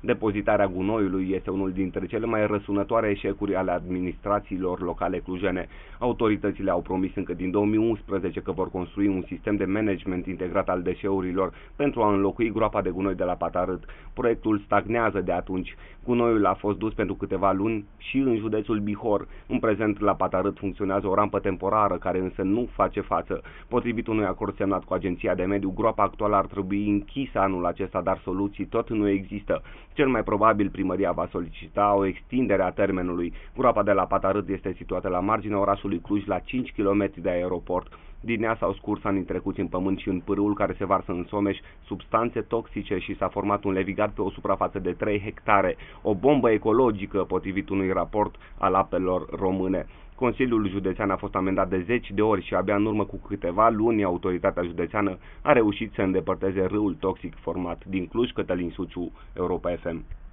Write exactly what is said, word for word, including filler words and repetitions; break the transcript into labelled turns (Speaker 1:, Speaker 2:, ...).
Speaker 1: Depozitarea gunoiului este unul dintre cele mai răsunătoare eșecuri ale administrațiilor locale clujene. Autoritățile au promis încă din două mii unsprezece că vor construi un sistem de management integrat al deșeurilor pentru a înlocui groapa de gunoi de la Patarât. Proiectul stagnează de atunci. Gunoiul a fost dus pentru câteva luni și în județul Bihor. În prezent, la Patarât funcționează o rampă temporară, care însă nu face față. Potrivit unui acord semnat cu Agenția de Mediu, groapa actuală ar trebui închisă anul acesta, dar soluții tot nu există. Cel mai probabil, primăria va solicita o extindere a termenului. Groapa de la Patarât este situată la marginea orașului Cluj, la cinci kilometri de aeroport. Din ea s-au scurs anii trecuți în pământ și în pârâul care se varsă în Someș substanțe toxice și s-a format un levigat pe o suprafață de trei hectare, o bombă ecologică, potrivit unui raport al Apelor Române. Consiliul Județean a fost amendat de zeci de ori și abia în urmă cu câteva luni autoritatea județeană a reușit să îndepărteze râul toxic format din Cluj. Cătălin Suciu, Europa F M.